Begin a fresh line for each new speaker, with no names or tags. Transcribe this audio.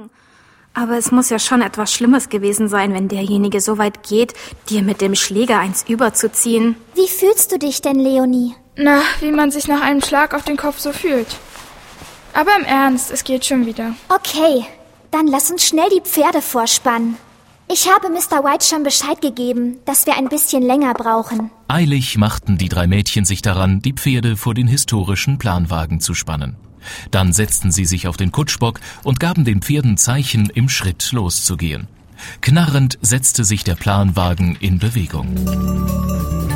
Ahnung. Aber es muss ja schon etwas Schlimmes gewesen sein, wenn derjenige so weit geht, dir mit dem Schläger eins überzuziehen.
Wie fühlst du dich denn, Leonie?
Na, wie man sich nach einem Schlag auf den Kopf so fühlt. Aber im Ernst, es geht schon wieder.
Okay, dann lass uns schnell die Pferde vorspannen. Ich habe Mr. White schon Bescheid gegeben, dass wir ein bisschen länger brauchen.
Eilig machten die 3 Mädchen sich daran, die Pferde vor den historischen Planwagen zu spannen. Dann setzten sie sich auf den Kutschbock und gaben den Pferden Zeichen, im Schritt loszugehen. Knarrend setzte sich der Planwagen in Bewegung.